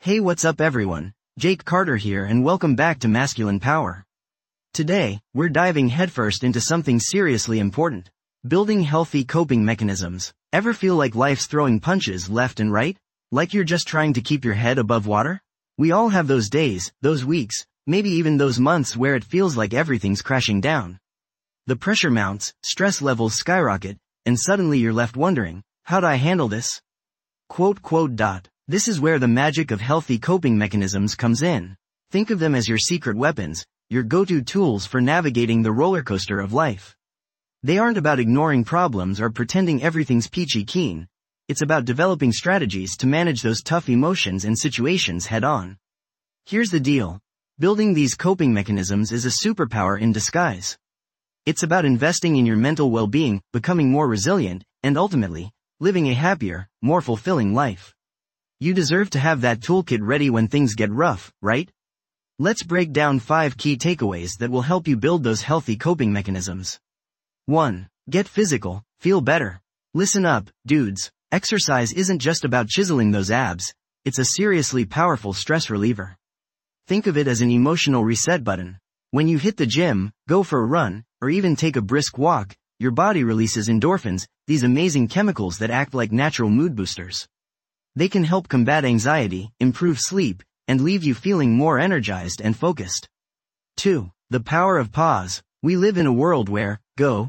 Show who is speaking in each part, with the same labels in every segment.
Speaker 1: Hey, what's up everyone? Jake Carter here and welcome back to Masculine Power. Today, we're diving headfirst into something seriously important. Building healthy coping mechanisms. Ever feel like life's throwing punches left and right? Like you're just trying to keep your head above water? We all have those days, those weeks, maybe even those months where it feels like everything's crashing down. The pressure mounts, stress levels skyrocket, and suddenly you're left wondering, how'd I handle this? This is where the magic of healthy coping mechanisms comes in. Think of them as your secret weapons, your go-to tools for navigating the roller coaster of life. They aren't about ignoring problems or pretending everything's peachy keen. It's about developing strategies to manage those tough emotions and situations head-on. Here's the deal. Building these coping mechanisms is a superpower in disguise. It's about investing in your mental well-being, becoming more resilient, and ultimately, living a happier, more fulfilling life. You deserve to have that toolkit ready when things get rough, right? Let's break down 5 key takeaways that will help you build those healthy coping mechanisms. 1. Get physical, feel better. Listen up, dudes. Exercise isn't just about chiseling those abs, it's a seriously powerful stress reliever. Think of it as an emotional reset button. When you hit the gym, go for a run, or even take a brisk walk, your body releases endorphins, these amazing chemicals that act like natural mood boosters. They can help combat anxiety, improve sleep, and leave you feeling more energized and focused. 2. The power of pause. We live in a world where, go,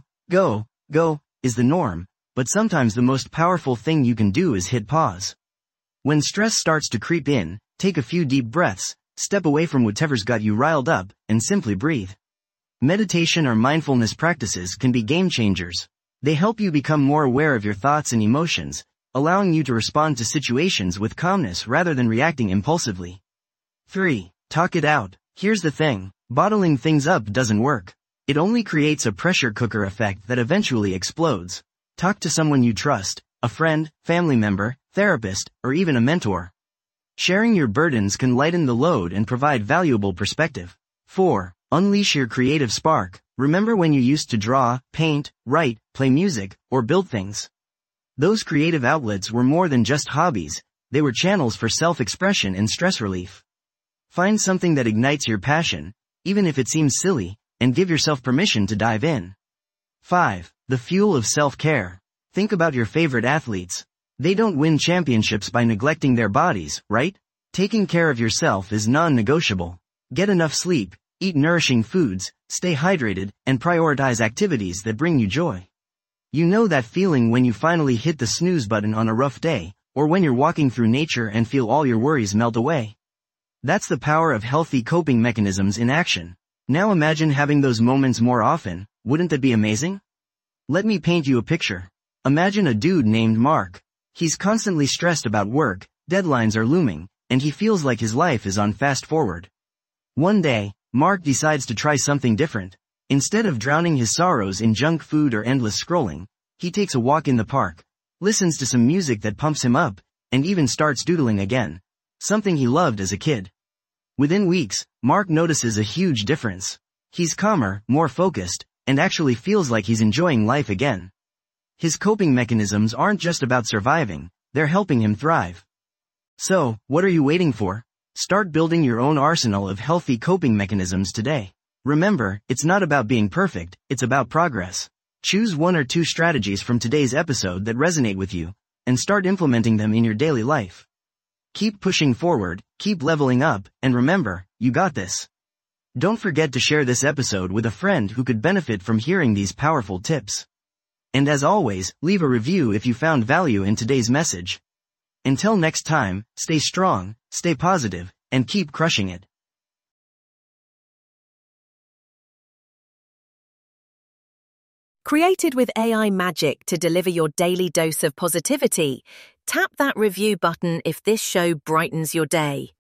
Speaker 1: is the norm, but sometimes the most powerful thing you can do is hit pause. When stress starts to creep in, take a few deep breaths, step away from whatever's got you riled up, and simply breathe. Meditation or mindfulness practices can be game changers. They help you become more aware of your thoughts and emotions, allowing you to respond to situations with calmness rather than reacting impulsively. 3. Talk it out. Here's the thing, bottling things up doesn't work. It only creates a pressure cooker effect that eventually explodes. Talk to someone you trust, a friend, family member, therapist, or even a mentor. Sharing your burdens can lighten the load and provide valuable perspective. 4. Unleash your creative spark. Remember when you used to draw, paint, write, play music, or build things? Those creative outlets were more than just hobbies, they were channels for self-expression and stress relief. Find something that ignites your passion, even if it seems silly, and give yourself permission to dive in. 5. The fuel of self-care. Think about your favorite athletes. They don't win championships by neglecting their bodies, right? Taking care of yourself is non-negotiable. Get enough sleep, eat nourishing foods, stay hydrated, and prioritize activities that bring you joy. You know that feeling when you finally hit the snooze button on a rough day, or when you're walking through nature and feel all your worries melt away. That's the power of healthy coping mechanisms in action. Now imagine having those moments more often, wouldn't that be amazing? Let me paint you a picture. Imagine a dude named Mark. He's constantly stressed about work, deadlines are looming, and he feels like his life is on fast forward. One day, Mark decides to try something different. Instead of drowning his sorrows in junk food or endless scrolling, he takes a walk in the park, listens to some music that pumps him up, and even starts doodling again, something he loved as a kid. Within weeks, Mark notices a huge difference. He's calmer, more focused, and actually feels like he's enjoying life again. His coping mechanisms aren't just about surviving, they're helping him thrive. So, what are you waiting for? Start building your own arsenal of healthy coping mechanisms today. Remember, it's not about being perfect, it's about progress. Choose 1 or 2 strategies from today's episode that resonate with you, and start implementing them in your daily life. Keep pushing forward, keep leveling up, and remember, you got this. Don't forget to share this episode with a friend who could benefit from hearing these powerful tips. And as always, leave a review if you found value in today's message. Until next time, stay strong, stay positive, and keep crushing it.
Speaker 2: Created with AI magic to deliver your daily dose of positivity, tap that review button if this show brightens your day.